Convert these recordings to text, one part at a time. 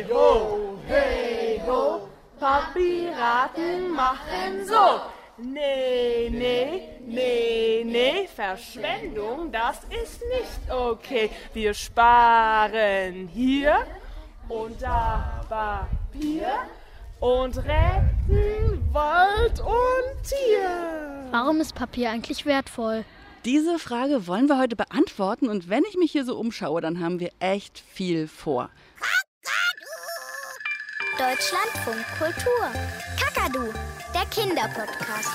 hey ho, Papierraten machen so. Nee, Verschwendung, das ist nicht okay. Wir sparen hier und da Papier und retten Wald und Tier. Warum ist Papier eigentlich wertvoll? Diese Frage wollen wir heute beantworten und wenn ich mich hier so umschaue, dann haben wir echt viel vor. Deutschlandfunk Kultur. Kakadu, der Kinderpodcast.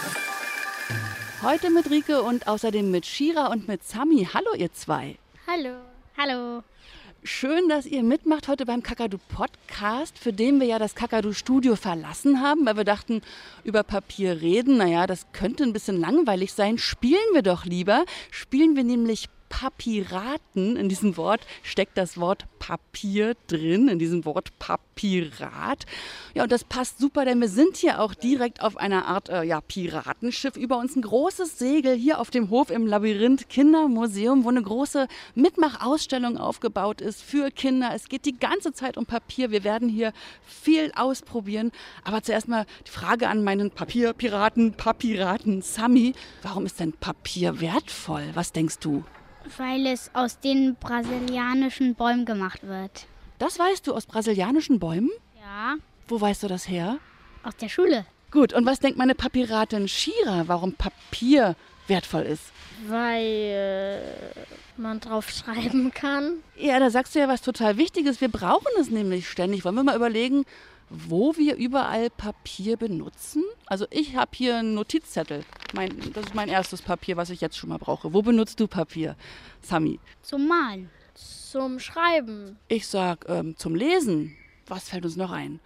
Heute mit Rike und außerdem mit Shira und mit Sami. Hallo ihr zwei. Hallo. Hallo. Schön, dass ihr mitmacht heute beim Kakadu-Podcast, für den wir ja das Kakadu-Studio verlassen haben, weil wir dachten, über Papier reden, naja, das könnte ein bisschen langweilig sein. Spielen wir doch lieber. Spielen wir nämlich Papiraten. In diesem Wort steckt das Wort Papier drin, in diesem Wort Papierat. Ja, und das passt super, denn wir sind hier auch direkt auf einer Art Piratenschiff. Über uns ein großes Segel hier auf dem Hof im Labyrinth Kindermuseum, wo eine große Mitmachausstellung aufgebaut ist für Kinder. Es geht die ganze Zeit um Papier. Wir werden hier viel ausprobieren. Aber zuerst mal die Frage an meinen Papiraten Sami. Warum ist denn Papier wertvoll? Was denkst du? Weil es aus den brasilianischen Bäumen gemacht wird. Das weißt du aus brasilianischen Bäumen? Ja, Wo weißt du das her? aus der Schule. Gut, und was denkt meine Papiratin Shira, warum Papier wertvoll ist? Weil man drauf schreiben kann. Ja, da sagst du ja was total Wichtiges. Wir brauchen es nämlich ständig. Wollen wir mal überlegen, wo wir überall Papier benutzen? Also ich habe hier einen Notizzettel. Das ist mein erstes Papier, was ich jetzt schon mal brauche. Wo benutzt du Papier, Sami? Zum Malen. Zum Schreiben. Ich sag zum Lesen. Was fällt uns noch ein?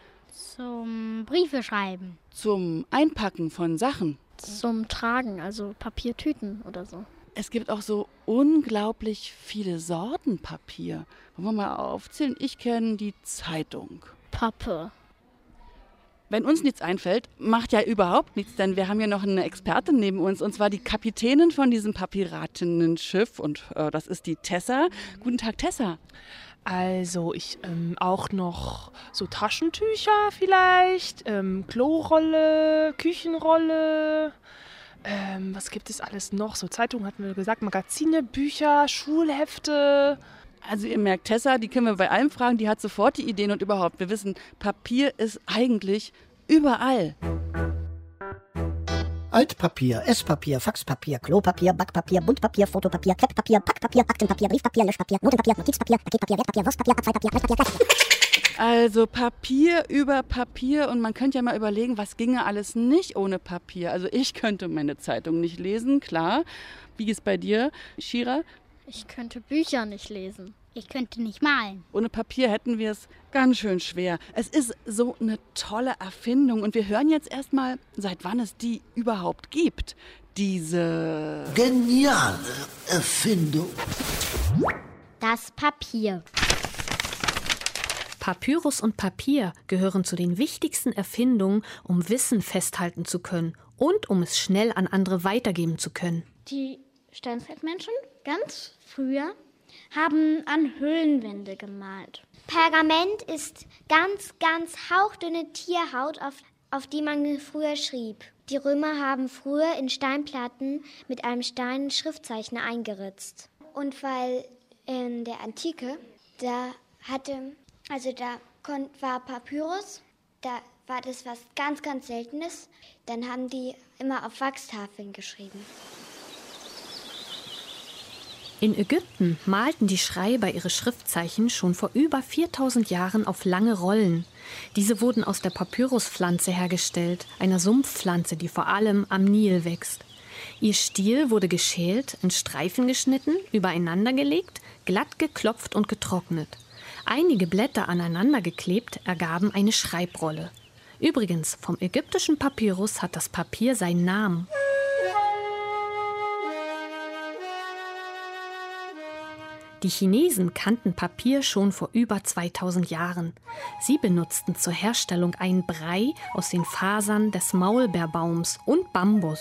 Zum Briefe schreiben. Zum Einpacken von Sachen. Zum Tragen, also Papiertüten oder so. Es gibt auch so unglaublich viele Sorten Papier. Wollen wir mal aufzählen? Ich kenne die Zeitung. Pappe. Wenn uns nichts einfällt, macht ja überhaupt nichts, denn wir haben ja noch eine Expertin neben uns, und zwar die Kapitänin von diesem Papiratinnen-Schiff, und das ist die Tessa. Guten Tag, Tessa. Also ich auch noch so Taschentücher vielleicht, Klorolle, Küchenrolle, was gibt es alles noch? So Zeitungen hatten wir gesagt, Magazine, Bücher, Schulhefte. Also ihr merkt, Tessa, die können wir bei allem fragen, die hat sofort die Ideen und überhaupt. Wir wissen, Papier ist eigentlich überall. Altpapier, Esspapier, Faxpapier, Klopapier, Backpapier, Buntpapier, Fotopapier, Krepppapier, Packpapier, Aktenpapier, Briefpapier, Löschpapier, Notenpapier, Notizpapier, Paketpapier, Wertpapier, Wurstpapier, Abfallpapier, Altpapier, Also Papier über Papier, und man könnte ja mal überlegen, was ginge alles nicht ohne Papier. Also ich könnte meine Zeitung nicht lesen, klar. Wie ist es bei dir, Shira? Ich könnte Bücher nicht lesen. Ich könnte nicht malen. Ohne Papier hätten wir es ganz schön schwer. Es ist so eine tolle Erfindung und wir hören jetzt erstmal, seit wann es die überhaupt gibt. Diese Geniale Erfindung. Das Papier. Papyrus und Papier gehören zu den wichtigsten Erfindungen, um Wissen festhalten zu können und um es schnell an andere weitergeben zu können. Die Steinzeitmenschen, ganz früher, haben an Höhlenwände gemalt. Pergament ist ganz hauchdünne Tierhaut, auf die man früher schrieb. Die Römer haben früher in Steinplatten mit einem Stein ein Schriftzeichen eingeritzt. Und weil in der Antike, war Papyrus, da war das was ganz Seltenes, dann haben die immer auf Wachstafeln geschrieben. In Ägypten malten die Schreiber ihre Schriftzeichen schon vor über 4000 Jahren auf lange Rollen. Diese wurden aus der Papyruspflanze hergestellt, einer Sumpfpflanze, die vor allem am Nil wächst. Ihr Stiel wurde geschält, in Streifen geschnitten, übereinander gelegt, glatt geklopft und getrocknet. Einige Blätter aneinander geklebt ergaben eine Schreibrolle. Übrigens, vom ägyptischen Papyrus hat das Papier seinen Namen. Die Chinesen kannten Papier schon vor über 2000 Jahren. Sie benutzten zur Herstellung einen Brei aus den Fasern des Maulbeerbaums und Bambus.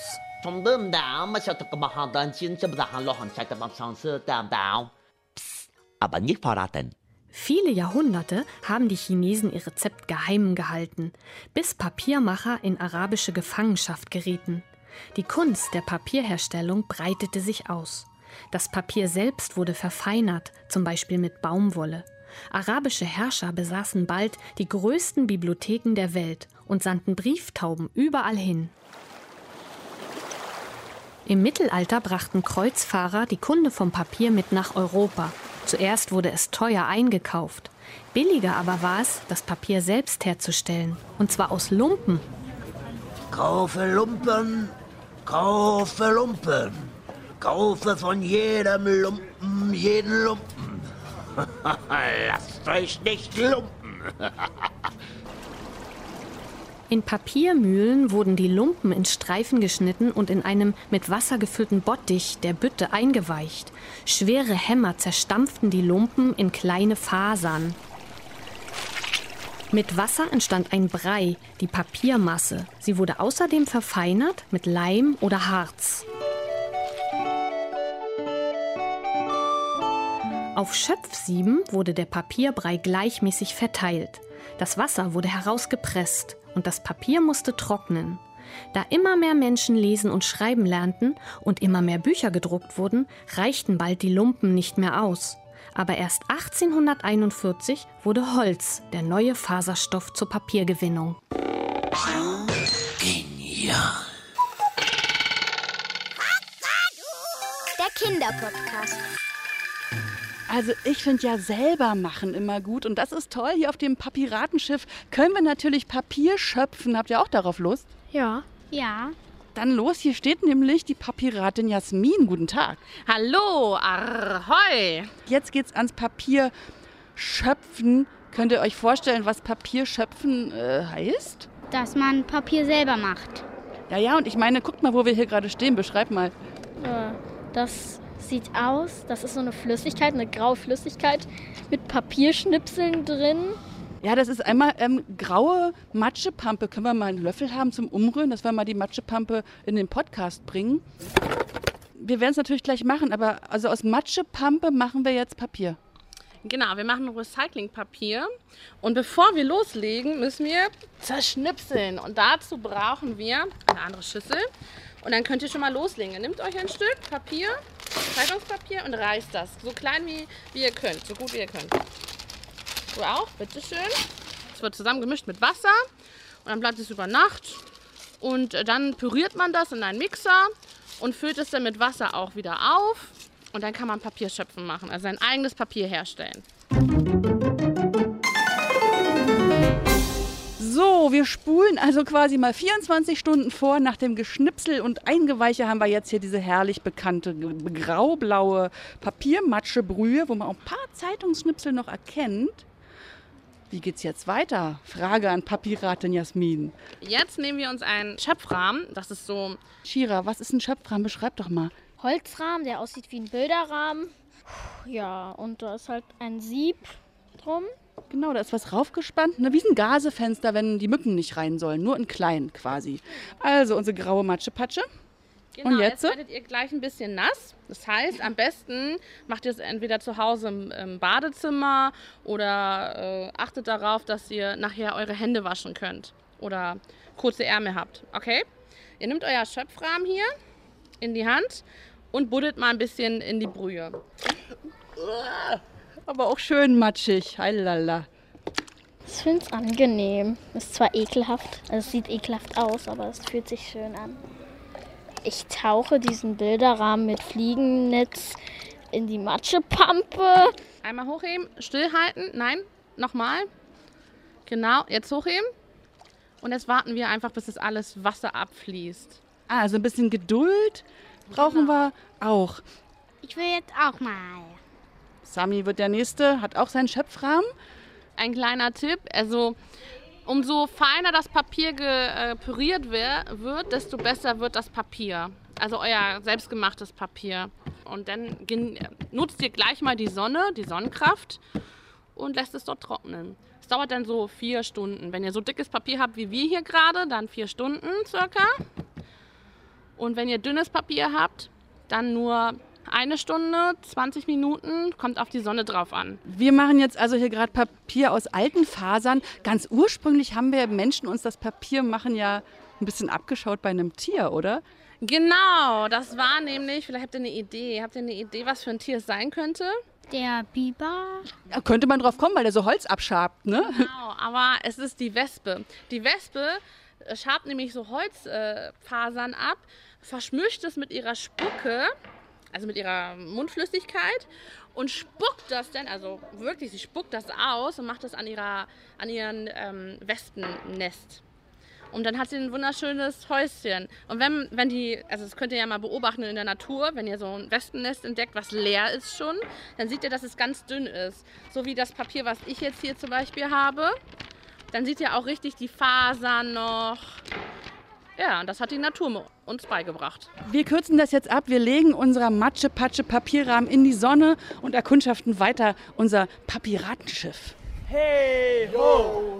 Viele Jahrhunderte haben die Chinesen ihr Rezept geheim gehalten, bis Papiermacher in arabische Gefangenschaft gerieten. Die Kunst der Papierherstellung breitete sich aus. Das Papier selbst wurde verfeinert, zum Beispiel mit Baumwolle. Arabische Herrscher besaßen bald die größten Bibliotheken der Welt und sandten Brieftauben überall hin. Im Mittelalter brachten Kreuzfahrer die Kunde vom Papier mit nach Europa. Zuerst wurde es teuer eingekauft. Billiger aber war es, das Papier selbst herzustellen, und zwar aus Lumpen. Kaufe Lumpen, kaufe Lumpen, kaufe von jedem Lumpen jeden Lumpen. Lasst euch nicht lumpen. In Papiermühlen wurden die Lumpen in Streifen geschnitten und in einem mit Wasser gefüllten Bottich der Bütte eingeweicht. Schwere Hämmer zerstampften die Lumpen in kleine Fasern. Mit Wasser entstand ein Brei, die Papiermasse. Sie wurde außerdem verfeinert mit Leim oder Harz. Auf Schöpfsieben wurde der Papierbrei gleichmäßig verteilt. Das Wasser wurde herausgepresst und das Papier musste trocknen. Da immer mehr Menschen lesen und schreiben lernten und immer mehr Bücher gedruckt wurden, reichten bald die Lumpen nicht mehr aus. Aber erst 1841 wurde Holz der neue Faserstoff zur Papiergewinnung. Genial. Der Kinderpodcast. Also ich finde ja selber machen immer gut und das ist toll. Hier auf dem Papiratenschiff können wir natürlich Papier schöpfen. Habt ihr auch darauf Lust? Ja. Ja. Dann los, hier steht nämlich die Papiratin Jasmin. Guten Tag. Hallo, ahoi. Jetzt geht's ans Papier schöpfen. Könnt ihr euch vorstellen, was Papier schöpfen heißt? Dass man Papier selber macht. Ja, und ich meine, guckt mal, wo wir hier gerade stehen. Beschreib mal. Das sieht aus, das ist so eine Flüssigkeit, eine graue Flüssigkeit mit Papierschnipseln drin. Ja, das ist einmal graue Matschepampe. Können wir mal einen Löffel haben zum Umrühren, dass wir mal die Matschepampe in den Podcast bringen? Wir werden es natürlich gleich machen, aber also aus Matschepampe machen wir jetzt Papier. Genau, wir machen Recyclingpapier und bevor wir loslegen, müssen wir zerschnipseln und dazu brauchen wir eine andere Schüssel und dann könnt ihr schon mal loslegen. Ihr nehmt euch ein Stück Papier, Zeitungspapier und reißt das so klein wie ihr könnt, so gut wie ihr könnt. Du auch, bitteschön. Es wird zusammen gemischt mit Wasser und dann bleibt es über Nacht und dann püriert man das in einen Mixer und füllt es dann mit Wasser auch wieder auf. Und dann kann man Papierschöpfen machen, also sein eigenes Papier herstellen. So, wir spulen also quasi mal 24 Stunden vor. Nach dem Geschnipsel und Eingeweiche haben wir jetzt hier diese herrlich bekannte graublaue Papiermatschebrühe, wo man auch ein paar Zeitungsschnipsel noch erkennt. Wie geht's jetzt weiter? Frage an Papiratin Jasmin. Jetzt nehmen wir uns einen Schöpfrahmen. Das ist so... Shira, was ist ein Schöpfrahmen? Beschreib doch mal. Holzrahmen, der aussieht wie ein Bilderrahmen. Ja, und da ist halt ein Sieb drum. Genau, da ist was raufgespannt, ne? Wie ein Gasefenster, wenn die Mücken nicht rein sollen. Nur in klein quasi. Also unsere graue Matschepatsche. Genau, und jetzt werdet ihr gleich ein bisschen nass. Das heißt, am besten macht ihr es entweder zu Hause im Badezimmer oder achtet darauf, dass ihr nachher eure Hände waschen könnt oder kurze Ärmel habt. Okay? Ihr nehmt euer Schöpfrahmen hier in die Hand und buddelt mal ein bisschen in die Brühe. Aber auch schön matschig. Heilala. Ich finde es angenehm. Ist zwar ekelhaft, also es sieht ekelhaft aus, aber es fühlt sich schön an. Ich tauche diesen Bilderrahmen mit Fliegennetz in die Matschepampe. Einmal hochheben, stillhalten. Nein, nochmal. Genau, jetzt hochheben. Und jetzt warten wir einfach, bis das alles Wasser abfließt. Also ein bisschen Geduld brauchen wir auch. Ich will jetzt auch mal. Sami wird der Nächste, hat auch seinen Schöpfrahmen. Ein kleiner Tipp, also umso feiner das Papier püriert wird, desto besser wird das Papier. Also euer selbstgemachtes Papier. Und dann nutzt ihr gleich mal die Sonne, die Sonnenkraft und lässt es dort trocknen. Es dauert dann so 4 Stunden. Wenn ihr so dickes Papier habt wie wir hier gerade, dann 4 Stunden circa. Und wenn ihr dünnes Papier habt, dann nur 1 Stunde, 20 Minuten, kommt auf die Sonne drauf an. Wir machen jetzt also hier gerade Papier aus alten Fasern. Ganz ursprünglich haben wir Menschen uns das Papier machen ja ein bisschen abgeschaut bei einem Tier, oder? Genau, das war nämlich, vielleicht habt ihr eine Idee. Habt ihr eine Idee, was für ein Tier es sein könnte? Der Biber. Da könnte man drauf kommen, weil der so Holz abschabt, ne? Genau, aber es ist die Wespe. Die Wespe schabt nämlich so Holzfasern ab, verschmischt es mit ihrer Spucke, also mit ihrer Mundflüssigkeit und spuckt das dann, also wirklich, sie spuckt das aus und macht das an ihren Wespennest. Und dann hat sie ein wunderschönes Häuschen. Und wenn die, also das könnt ihr ja mal beobachten in der Natur, wenn ihr so ein Wespennest entdeckt, was leer ist schon, dann seht ihr, dass es ganz dünn ist. So wie das Papier, was ich jetzt hier zum Beispiel habe. Dann seht ihr auch richtig die Fasern noch. Ja, und das hat die Natur uns beigebracht. Wir kürzen das jetzt ab. Wir legen unser Matsche-Patsche-Papierrahmen in die Sonne und erkundschaften weiter unser Papieratenschiff. Hey ho,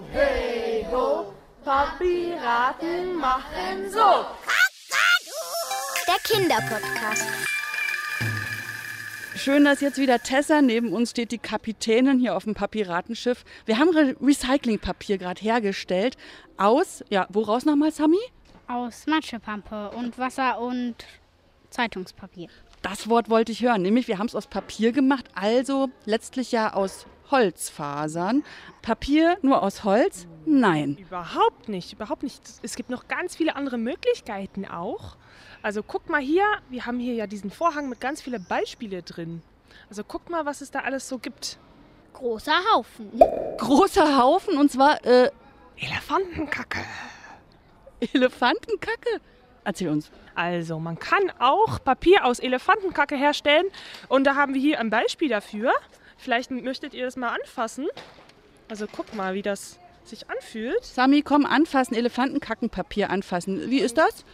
Papiraten machen so. Der Kinderpodcast. Schön, dass jetzt wieder Tessa, neben uns steht die Kapitänin hier auf dem Papieratenschiff. Wir haben Recyclingpapier gerade hergestellt aus, ja, woraus nochmal, Sami? Aus Matschepampe und Wasser und Zeitungspapier. Das Wort wollte ich hören, nämlich wir haben es aus Papier gemacht, also letztlich ja aus Holzfasern. Papier nur aus Holz? Nein. Überhaupt nicht, überhaupt nicht. Es gibt noch ganz viele andere Möglichkeiten auch. Also guck mal hier, wir haben hier ja diesen Vorhang mit ganz vielen Beispielen drin. Also guck mal, was es da alles so gibt. Großer Haufen. Großer Haufen und zwar Elefantenkacke. Elefantenkacke? Erzähl uns. Also man kann auch Papier aus Elefantenkacke herstellen und da haben wir hier ein Beispiel dafür. Vielleicht möchtet ihr das mal anfassen. Also guck mal, wie das sich anfühlt. Sami, komm, anfassen, Elefantenkackenpapier anfassen. Wie ist das?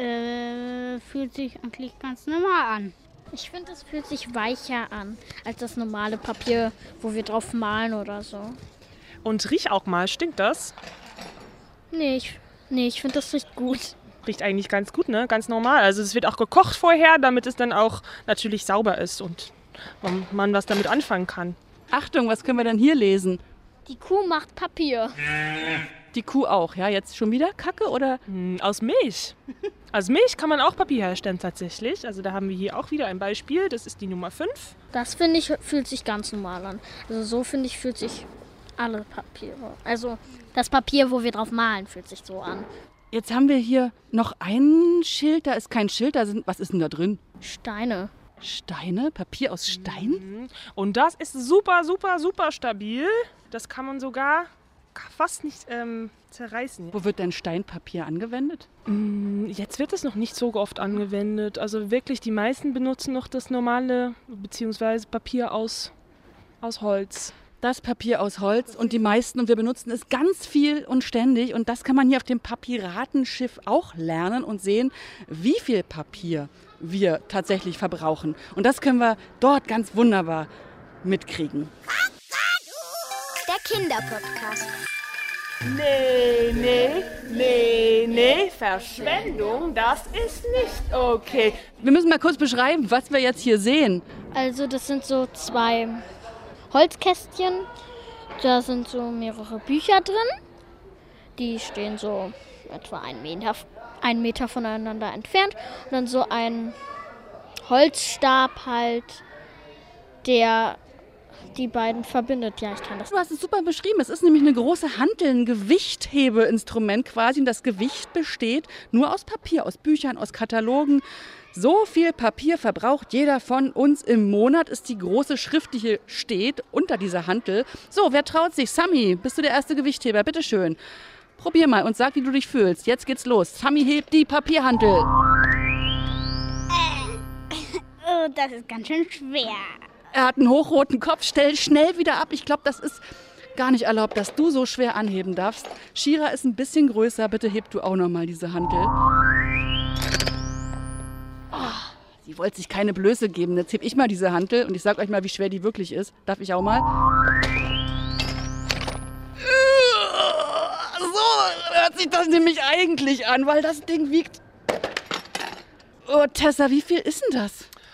Fühlt sich eigentlich ganz normal an. Ich finde, es fühlt sich weicher an als das normale Papier, wo wir drauf malen oder so. Und riech auch mal, stinkt das? Nee, ich finde, das riecht gut. Riecht eigentlich ganz gut, ne? Ganz normal. Also es wird auch gekocht vorher, damit es dann auch natürlich sauber ist und man was damit anfangen kann. Achtung, was können wir denn hier lesen? Die Kuh macht Papier. Die Kuh auch, ja? Jetzt schon wieder Kacke oder? Aus Milch. Aus Milch kann man auch Papier herstellen tatsächlich. Also da haben wir hier auch wieder ein Beispiel. Das ist die Nummer 5. Das finde ich, fühlt sich ganz normal an. Also so finde ich, fühlt sich alle Papiere. Also das Papier, wo wir drauf malen, fühlt sich so an. Jetzt haben wir hier noch ein Schild. Da ist kein Schild. Was ist denn da drin? Steine. Steine? Papier aus Stein? Und das ist super, super, super stabil. Das kann man sogar fast nicht zerreißen. Wo wird denn Steinpapier angewendet? Jetzt wird es noch nicht so oft angewendet. Also wirklich, die meisten benutzen noch das normale, beziehungsweise Papier aus Holz. Das Papier aus Holz und die meisten, und wir benutzen es ganz viel und ständig. Und das kann man hier auf dem Papieratenschiff auch lernen und sehen, wie viel Papier wir tatsächlich verbrauchen. Und das können wir dort ganz wunderbar mitkriegen. Der Kinderpodcast. Nee, Verschwendung, das ist nicht okay. Wir müssen mal kurz beschreiben, was wir jetzt hier sehen. Also das sind so 2 Holzkästchen. Da sind so mehrere Bücher drin. Die stehen so etwa 1 Meter voneinander entfernt. Und dann so ein Holzstab halt, der die beiden verbindet. Ja, ich kann das. Du hast es super beschrieben. Es ist nämlich eine große Hantel, ein Gewichthebeinstrument quasi. Und das Gewicht besteht nur aus Papier, aus Büchern, aus Katalogen. So viel Papier verbraucht jeder von uns im Monat, ist die große Schrift, die hier steht, unter dieser Hantel. So, wer traut sich? Sami, bist du der erste Gewichtheber? Bitteschön. Probier mal und sag, wie du dich fühlst. Jetzt geht's los. Sami hebt die Papierhantel. Oh, das ist ganz schön schwer. Er hat einen hochroten Kopf, stell schnell wieder ab. Ich glaube, das ist gar nicht erlaubt, dass du so schwer anheben darfst. Shira ist ein bisschen größer. Bitte heb du auch noch mal diese Hantel. Sie wollte sich keine Blöße geben. Jetzt heb ich mal diese Hantel und ich sag euch mal, wie schwer die wirklich ist. Darf ich auch mal? So hört sich das nämlich eigentlich an, weil das Ding wiegt... Oh, Tessa, wie viel ist denn das?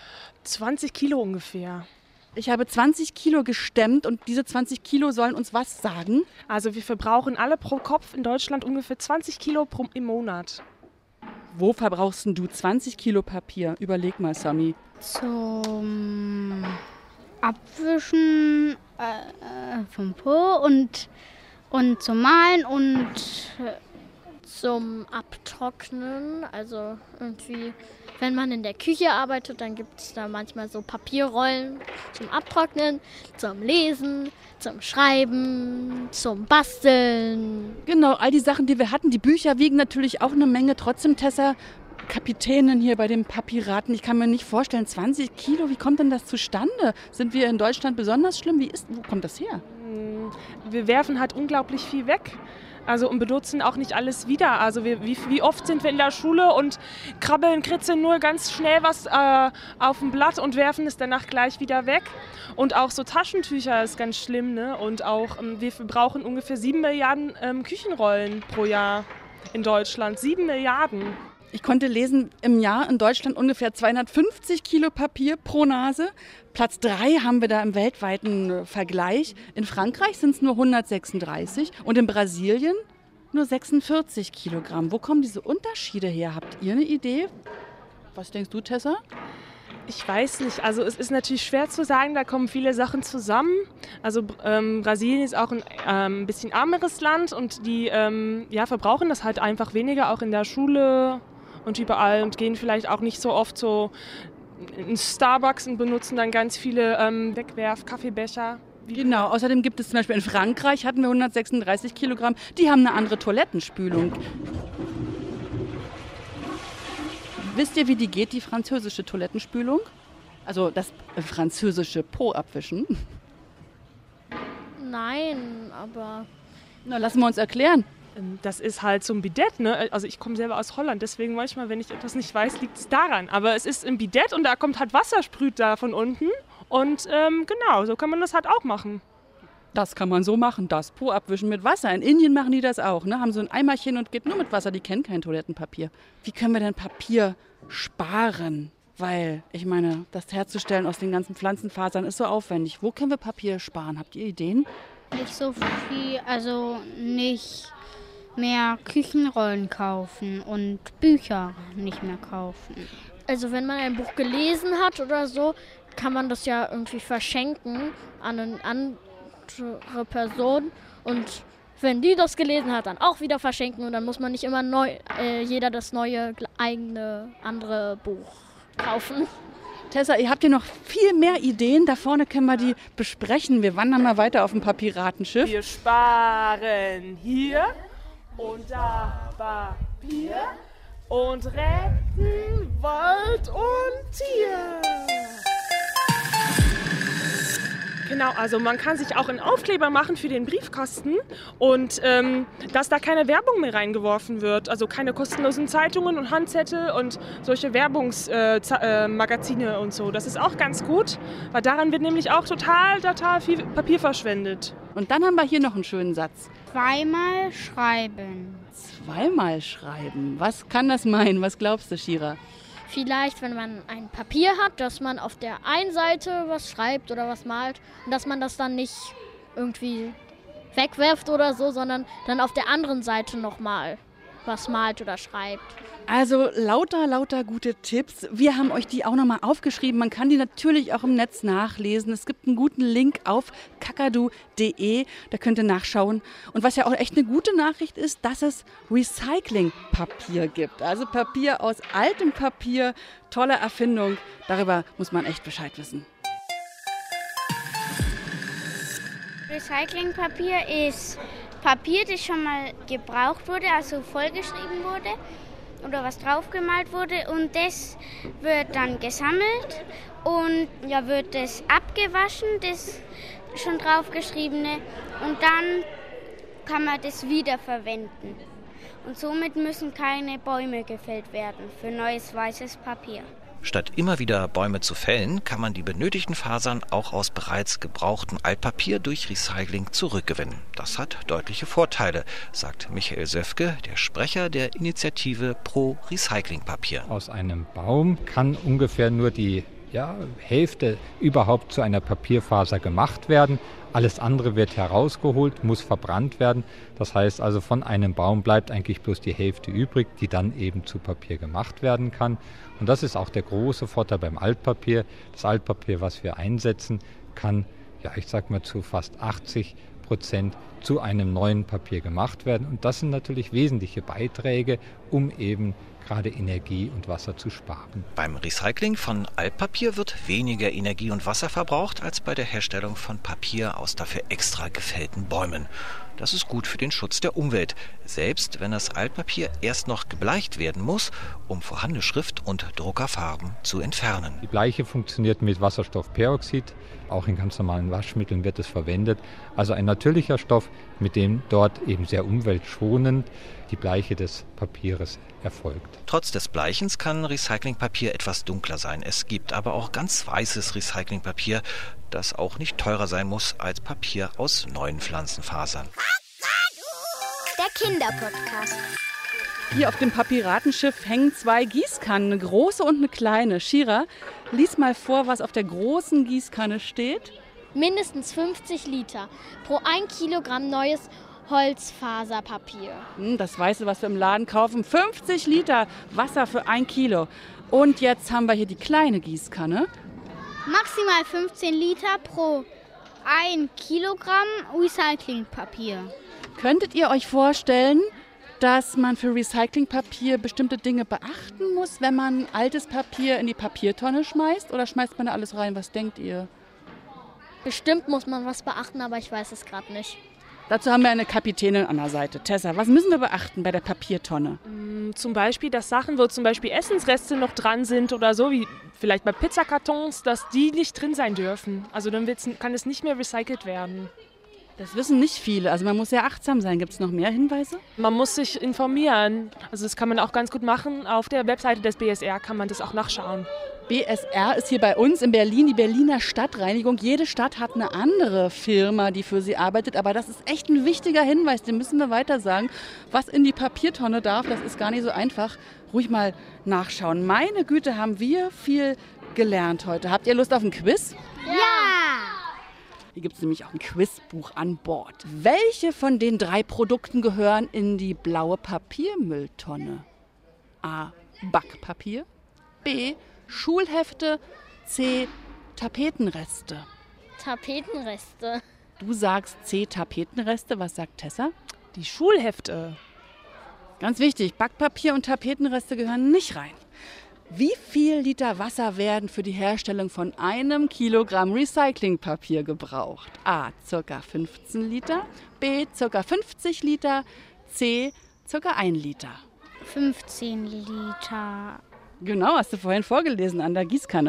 20 Kilo ungefähr. Ich habe 20 Kilo gestemmt und diese 20 Kilo sollen uns was sagen? Also wir verbrauchen alle pro Kopf in Deutschland ungefähr 20 Kilo im Monat. Wo verbrauchst du 20 Kilo Papier? Überleg mal, Sami. Zum Abwischen vom Po und zum Malen und zum Abtrocknen. Also irgendwie, wenn man in der Küche arbeitet, dann gibt es da manchmal so Papierrollen zum Abtrocknen, zum Lesen, zum Schreiben, zum Basteln. Genau, all die Sachen, die wir hatten. Die Bücher wiegen natürlich auch eine Menge. Trotzdem, Tessa, Kapitänin hier bei den Papiraten, ich kann mir nicht vorstellen, 20 Kilo, wie kommt denn das zustande? Sind wir in Deutschland besonders schlimm? Wo kommt das her? Wir werfen halt unglaublich viel weg. Also und benutzen auch nicht alles wieder. Also wie oft sind wir in der Schule und kritzeln nur ganz schnell was auf ein Blatt und werfen es danach gleich wieder weg. Und auch so Taschentücher ist ganz schlimm, ne? Und auch wir verbrauchen ungefähr 7 Milliarden Küchenrollen pro Jahr in Deutschland. 7 Milliarden. Ich konnte lesen, im Jahr in Deutschland ungefähr 250 Kilo Papier pro Nase. Platz 3 haben wir da im weltweiten Vergleich. In Frankreich sind es nur 136 und in Brasilien nur 46 Kilogramm. Wo kommen diese Unterschiede her? Habt ihr eine Idee? Was denkst du, Tessa? Ich weiß nicht. Also es ist natürlich schwer zu sagen, da kommen viele Sachen zusammen. Also Brasilien ist auch ein bisschen armeres Land und die verbrauchen das halt einfach weniger, auch in der Schule und überall und gehen vielleicht auch nicht so oft so in Starbucks und benutzen dann ganz viele Wegwerf-Kaffeebecher. Genau, außerdem gibt es zum Beispiel in Frankreich, hatten wir 136 Kilogramm, die haben eine andere Toilettenspülung. Wisst ihr, wie die geht, die französische Toilettenspülung? Also das französische Po abwischen. Nein, aber... Na, lassen wir uns erklären. Das ist halt so ein Bidett, ne? Also ich komme selber aus Holland, deswegen manchmal, wenn ich etwas nicht weiß, liegt es daran. Aber es ist ein Bidett und da kommt halt Wasser, sprüht da von unten. Und genau, so kann man das halt auch machen. Das kann man so machen, das Po abwischen mit Wasser. In Indien machen die das auch, ne? Haben so ein Eimerchen und geht nur mit Wasser, die kennen kein Toilettenpapier. Wie können wir denn Papier sparen? Weil, ich meine, das herzustellen aus den ganzen Pflanzenfasern ist so aufwendig. Wo können wir Papier sparen? Habt ihr Ideen? Nicht so viel, also nicht mehr Küchenrollen kaufen und Bücher nicht mehr kaufen. Also wenn man ein Buch gelesen hat oder so, kann man das ja irgendwie verschenken an eine andere Person und wenn die das gelesen hat, dann auch wieder verschenken und dann muss man nicht immer jeder das neue eigene andere Buch kaufen. Tessa, ihr habt hier noch viel mehr Ideen. Da vorne können wir die besprechen. Wir wandern mal weiter auf dem Papiratenschiff. Wir sparen hier und da Papier und retten Wald und Tier. Genau, also man kann sich auch einen Aufkleber machen für den Briefkasten und dass da keine Werbung mehr reingeworfen wird. Also keine kostenlosen Zeitungen und Handzettel und solche Werbungsmagazine und so. Das ist auch ganz gut, weil daran wird nämlich auch total viel Papier verschwendet. Und dann haben wir hier noch einen schönen Satz. Zweimal schreiben. Zweimal schreiben? Was kann das meinen? Was glaubst du, Shira? Vielleicht, wenn man ein Papier hat, dass man auf der einen Seite was schreibt oder was malt und dass man das dann nicht irgendwie wegwirft oder so, sondern dann auf der anderen Seite nochmal was malt oder schreibt. Also lauter gute Tipps. Wir haben euch die auch nochmal aufgeschrieben. Man kann die natürlich auch im Netz nachlesen. Es gibt einen guten Link auf kakadu.de. Da könnt ihr nachschauen. Und was ja auch echt eine gute Nachricht ist, dass es Recyclingpapier gibt. Also Papier aus altem Papier. Tolle Erfindung. Darüber muss man echt Bescheid wissen. Recyclingpapier ist Papier, das schon mal gebraucht wurde, also vollgeschrieben wurde oder was draufgemalt wurde und das wird dann gesammelt und ja, wird das abgewaschen, das schon draufgeschriebene und dann kann man das wiederverwenden und somit müssen keine Bäume gefällt werden für neues weißes Papier. Statt immer wieder Bäume zu fällen, kann man die benötigten Fasern auch aus bereits gebrauchtem Altpapier durch Recycling zurückgewinnen. Das hat deutliche Vorteile, sagt Michael Söfke, der Sprecher der Initiative Pro Recyclingpapier. Aus einem Baum kann ungefähr nur die Hälfte überhaupt zu einer Papierfaser gemacht werden. Alles andere wird herausgeholt, muss verbrannt werden. Das heißt also, von einem Baum bleibt eigentlich bloß die Hälfte übrig, die dann eben zu Papier gemacht werden kann. Und das ist auch der große Vorteil beim Altpapier. Das Altpapier, was wir einsetzen, kann, zu fast 80% zu einem neuen Papier gemacht werden. Und das sind natürlich wesentliche Beiträge, um eben gerade Energie und Wasser zu sparen. Beim Recycling von Altpapier wird weniger Energie und Wasser verbraucht als bei der Herstellung von Papier aus dafür extra gefällten Bäumen. Das ist gut für den Schutz der Umwelt, selbst wenn das Altpapier erst noch gebleicht werden muss, um vorhandene Schrift- und Druckerfarben zu entfernen. Die Bleiche funktioniert mit Wasserstoffperoxid. Auch in ganz normalen Waschmitteln wird es verwendet. Also ein natürlicher Stoff, mit dem dort eben sehr umweltschonend die Bleiche des Papieres erfolgt. Trotz des Bleichens kann Recyclingpapier etwas dunkler sein. Es gibt aber auch ganz weißes Recyclingpapier, das auch nicht teurer sein muss als Papier aus neuen Pflanzenfasern. Der Kinderpodcast. Hier auf dem Papieratenschiff hängen 2 Gießkannen, eine große und eine kleine. Shira, lies mal vor, was auf der großen Gießkanne steht. Mindestens 50 Liter pro 1 Kilogramm neues Holzfaserpapier. Das Weiße, was wir im Laden kaufen. 50 Liter Wasser für 1 Kilo. Und jetzt haben wir hier die kleine Gießkanne. Maximal 15 Liter pro 1 Kilogramm Recyclingpapier. Könntet ihr euch vorstellen, dass man für Recyclingpapier bestimmte Dinge beachten muss, wenn man altes Papier in die Papiertonne schmeißt? Oder schmeißt man da alles rein? Was denkt ihr? Bestimmt muss man was beachten, aber ich weiß es gerade nicht. Dazu haben wir eine Kapitänin an der Seite. Tessa, was müssen wir beachten bei der Papiertonne? Zum Beispiel, dass Sachen, wo zum Beispiel Essensreste noch dran sind oder so, wie vielleicht bei Pizzakartons, dass die nicht drin sein dürfen. Also dann kann es nicht mehr recycelt werden. Das wissen nicht viele. Also man muss sehr achtsam sein. Gibt es noch mehr Hinweise? Man muss sich informieren. Also das kann man auch ganz gut machen. Auf der Webseite des BSR kann man das auch nachschauen. BSR ist hier bei uns in Berlin die Berliner Stadtreinigung. Jede Stadt hat eine andere Firma, die für sie arbeitet. Aber das ist echt ein wichtiger Hinweis, den müssen wir weiter sagen. Was in die Papiertonne darf, das ist gar nicht so einfach. Ruhig mal nachschauen. Meine Güte, haben wir viel gelernt heute. Habt ihr Lust auf ein Quiz? Ja! Hier gibt es nämlich auch ein Quizbuch an Bord. Welche von den 3 Produkten gehören in die blaue Papiermülltonne? A. Backpapier. B. Schulhefte. C. Tapetenreste. Tapetenreste. Du sagst C. Tapetenreste. Was sagt Tessa? Die Schulhefte. Ganz wichtig, Backpapier und Tapetenreste gehören nicht rein. Wie viel Liter Wasser werden für die Herstellung von 1 Kilogramm Recyclingpapier gebraucht? A. Ca. 15 Liter. B. Ca. 50 Liter. C. Ca. 1 Liter. 15 Liter. Genau, hast du vorhin vorgelesen an der Gießkanne.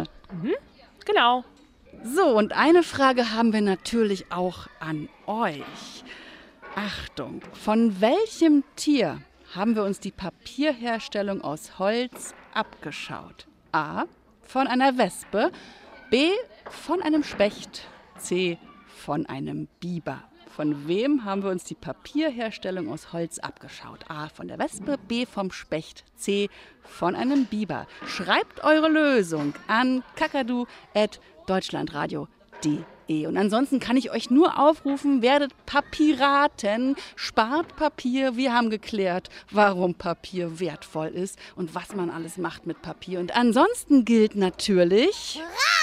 Genau. So, und eine Frage haben wir natürlich auch an euch. Achtung, von welchem Tier haben wir uns die Papierherstellung aus Holz abgeschaut? A. Von einer Wespe. B. Von einem Specht. C. Von einem Biber. Von wem haben wir uns die Papierherstellung aus Holz abgeschaut? A. Von der Wespe. B. Vom Specht. C. Von einem Biber. Schreibt eure Lösung an kakadu@deutschlandradio.de. Und ansonsten kann ich euch nur aufrufen, werdet Papiraten, spart Papier. Wir haben geklärt, warum Papier wertvoll ist und was man alles macht mit Papier. Und ansonsten gilt natürlich...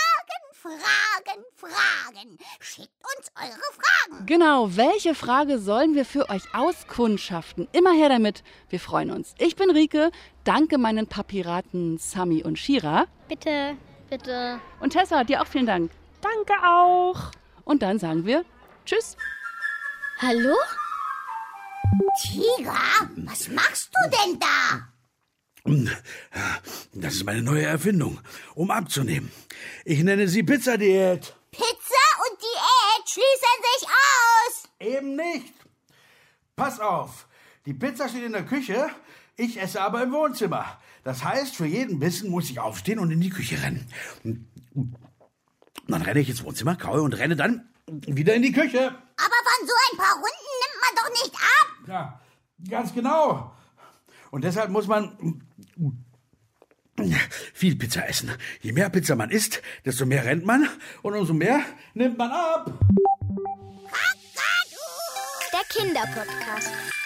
Fragen. Schickt uns eure Fragen. Genau, welche Frage sollen wir für euch auskundschaften? Immer her damit, wir freuen uns. Ich bin Rike, danke meinen Papiraten Sami und Shira. Bitte, bitte. Und Tessa, dir auch vielen Dank. Danke auch. Und dann sagen wir Tschüss. Hallo? Tiger, was machst du denn da? Das ist meine neue Erfindung, um abzunehmen. Ich nenne sie Pizzadiät. Pizza und Diät schließen sich aus. Eben nicht. Pass auf, die Pizza steht in der Küche, ich esse aber im Wohnzimmer. Das heißt, für jeden Bissen muss ich aufstehen und in die Küche rennen. Dann renne ich ins Wohnzimmer, kaue und renne dann wieder in die Küche. Aber von so ein paar Runden nimmt man doch nicht ab. Ja, ganz genau. Und deshalb muss man Viel Pizza essen. Je mehr Pizza man isst, desto mehr rennt man und umso mehr nimmt man ab. Der Kinderpodcast.